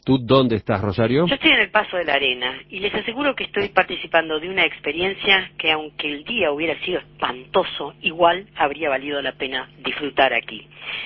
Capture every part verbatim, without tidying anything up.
¿Tú dónde estás, Rosario? Yo estoy en el Paso de la Arena y les aseguro que estoy participando de una experiencia que, aunque el día hubiera sido espantoso, igual habría valido la pena disfrutar aquí.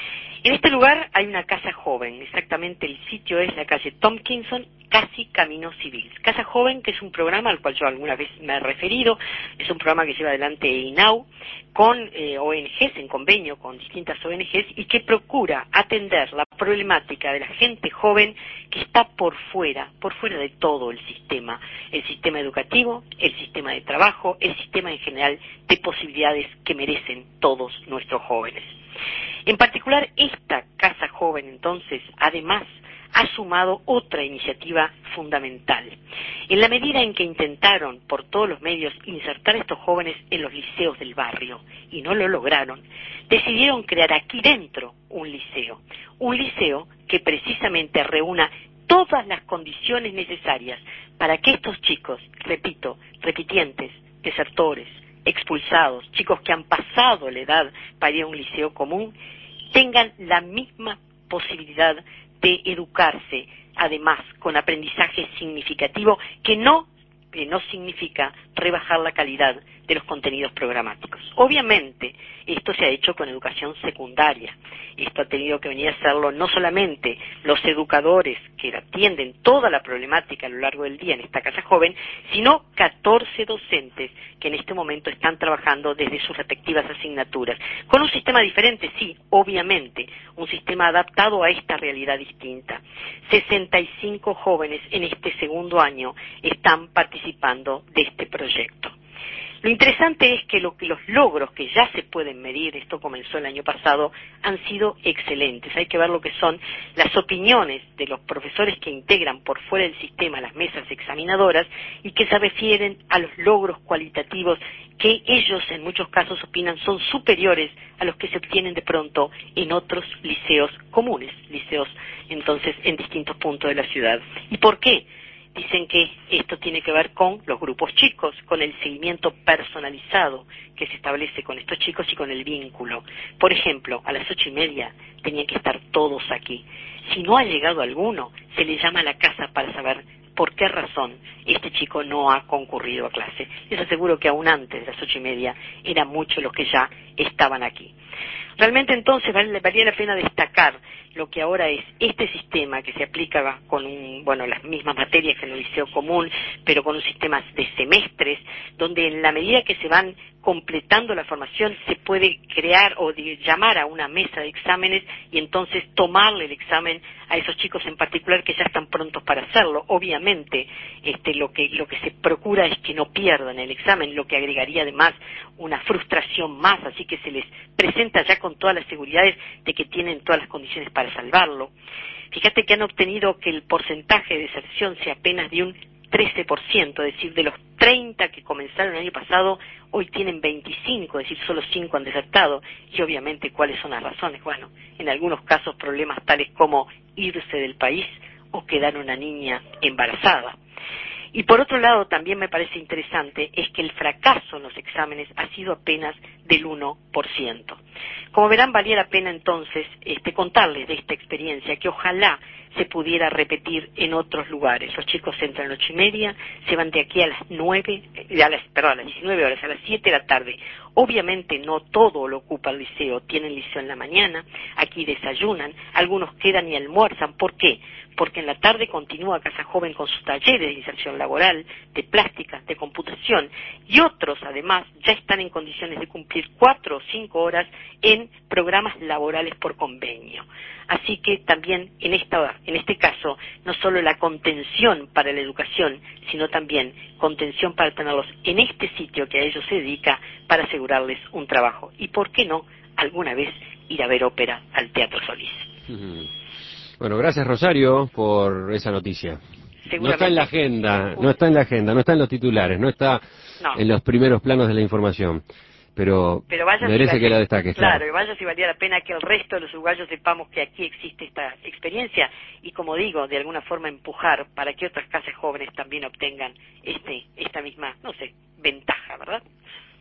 En este lugar hay una casa joven, exactamente el sitio es la calle Tompkinson, casi Camino Civil. Casa Joven, que es un programa al cual yo alguna vez me he referido, es un programa que lleva adelante I N A U con eh, O N Ges, en convenio con distintas O N Ges, y que procura atender la problemática de la gente joven que está por fuera, por fuera de todo el sistema, el sistema educativo, el sistema de trabajo, el sistema en general de posibilidades que merecen todos nuestros jóvenes. En particular, esta Casa Joven, entonces, además, ha sumado otra iniciativa fundamental. En la medida en que intentaron, por todos los medios, insertar a estos jóvenes en los liceos del barrio, y no lo lograron, decidieron crear aquí dentro un liceo. Un liceo que precisamente reúna todas las condiciones necesarias para que estos chicos, repito, repitientes, desertores, expulsados, chicos que han pasado la edad para ir a un liceo común, tengan la misma posibilidad de educarse, además con aprendizaje significativo, que no, que no significa rebajar la calidad de los contenidos programáticos. Obviamente, esto se ha hecho con educación secundaria. Esto ha tenido que venir a hacerlo no solamente los educadores que atienden toda la problemática a lo largo del día en esta Casa Joven, sino catorce docentes que en este momento están trabajando desde sus respectivas asignaturas. Con un sistema diferente, sí, obviamente, un sistema adaptado a esta realidad distinta. sesenta y cinco jóvenes en este segundo año están participando de este proyecto. Lo interesante es que, lo, que los logros que ya se pueden medir, esto comenzó el año pasado, han sido excelentes. Hay que ver lo que son las opiniones de los profesores que integran por fuera del sistema las mesas examinadoras y que se refieren a los logros cualitativos que ellos en muchos casos opinan son superiores a los que se obtienen de pronto en otros liceos comunes, liceos entonces en distintos puntos de la ciudad. ¿Y por qué? Dicen que esto tiene que ver con los grupos chicos, con el seguimiento personalizado que se establece con estos chicos y con el vínculo. Por ejemplo, a las ocho y media tenían que estar todos aquí. Si no ha llegado alguno, se le llama a la casa para saber por qué razón este chico no ha concurrido a clase. Les aseguro que aún antes de las ocho y media eran muchos los que ya estaban aquí. Realmente entonces valía la pena destacar lo que ahora es este sistema que se aplica con un, bueno, las mismas materias que en el liceo común, pero con un sistema de semestres, donde en la medida que se van completando la formación se puede crear o de, llamar a una mesa de exámenes y entonces tomarle el examen a esos chicos en particular que ya están prontos para hacerlo. Obviamente, este, lo que lo que se procura es que no pierdan el examen, lo que agregaría además una frustración más, así que se les presenta ya con todas las seguridades de que tienen todas las condiciones para salvarlo. Fíjate que han obtenido que el porcentaje de deserción sea apenas de un trece por ciento, es decir, de los treinta que comenzaron el año pasado, hoy tienen veinticinco, es decir, solo cinco han desertado. Y obviamente, ¿cuáles son las razones? Bueno, en algunos casos problemas tales como irse del país o quedar una niña embarazada. Y por otro lado, también me parece interesante, es que el fracaso en los exámenes ha sido apenas del uno por ciento. Como verán, valía la pena entonces este, contarles de esta experiencia, que ojalá se pudiera repetir en otros lugares. Los chicos entran a las ocho y media, se van de aquí a las nueve, a las, perdón, a las diecinueve horas, a las siete de la tarde. Obviamente no todo lo ocupa el liceo, tienen liceo en la mañana, aquí desayunan, algunos quedan y almuerzan. ¿Por qué? Porque en la tarde continúa Casa Joven con sus talleres de inserción laboral, de plástica, de computación, y otros además ya están en condiciones de cumplir cuatro o cinco horas en programas laborales por convenio. Así que también en esta, en este caso, no solo la contención para la educación, sino también contención para tenerlos en este sitio que a ellos se dedica para asegurarles un trabajo. Y por qué no, alguna vez ir a ver ópera al Teatro Solís. Uh-huh. Bueno, gracias Rosario por esa noticia. No está en la agenda, no está en la agenda, no está en los titulares, no está no. en los primeros planos de la información. Pero, pero merece si que la destaques. Claro, claro, y vaya si valía la pena que el resto de los uruguayos sepamos que aquí existe esta experiencia y, como digo, de alguna forma empujar para que otras casas jóvenes también obtengan este esta misma, no sé, ventaja, ¿verdad?